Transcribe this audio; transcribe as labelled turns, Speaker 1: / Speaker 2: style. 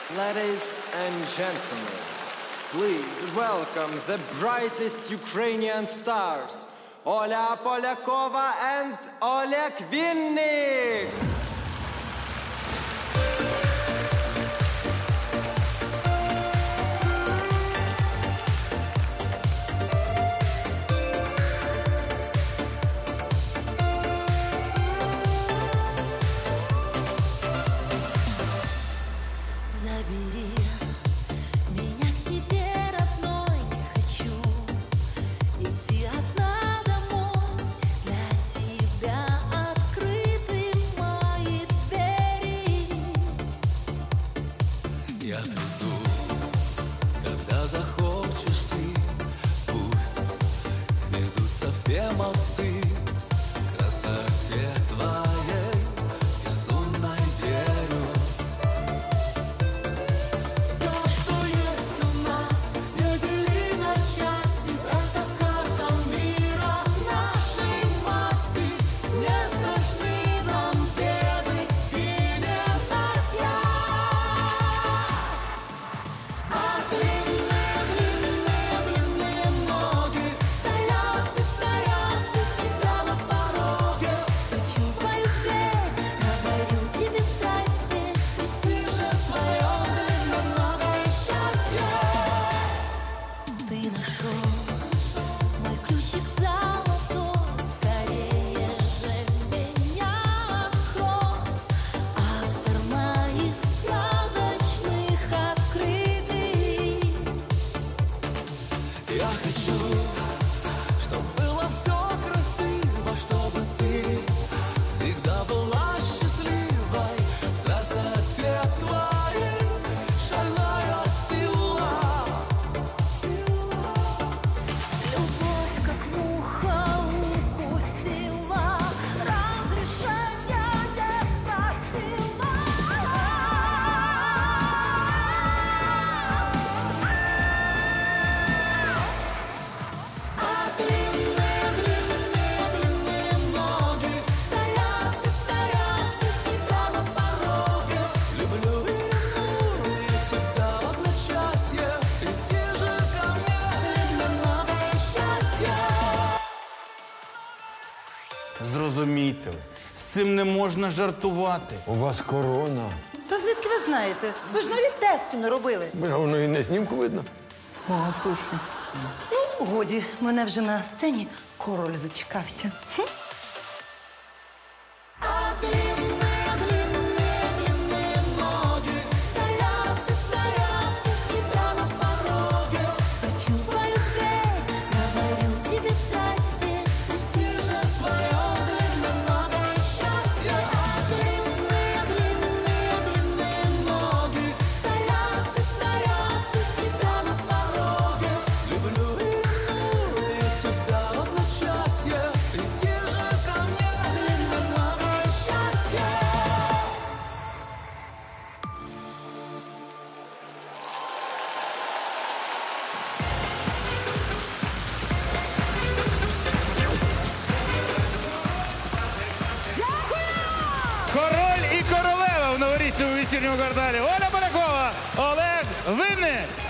Speaker 1: Ladies and gentlemen, please welcome the brightest Ukrainian stars, Oля Polyakova and Oleg Vinnyk!
Speaker 2: Я приду, когда захочешь ты. Пусть сведутся все мосты к красоте твоей безумной верю. Все, что есть у нас, не дели на части. Это карта мира нашей масти. Не страшны нам беды и ненастья. Я хочу, чтобы было все красиво, чтобы ты всегда была счастливой. В красоте твоей шальная сила.
Speaker 3: Любовь, как муха, укусила, разрешения не спросила.
Speaker 4: Зрозумійте, з цим не можна жартувати.
Speaker 5: У вас корона.
Speaker 6: То звідки ви знаєте? Ви ж навіть тесту не робили.
Speaker 5: Воно і на знімку видно.
Speaker 4: А, точно.
Speaker 6: Ну, годі, мене вже на сцені король зачекався.
Speaker 4: Король і королева в новорічному вечірньому кварталі. Оля Полякова, Олег Винник.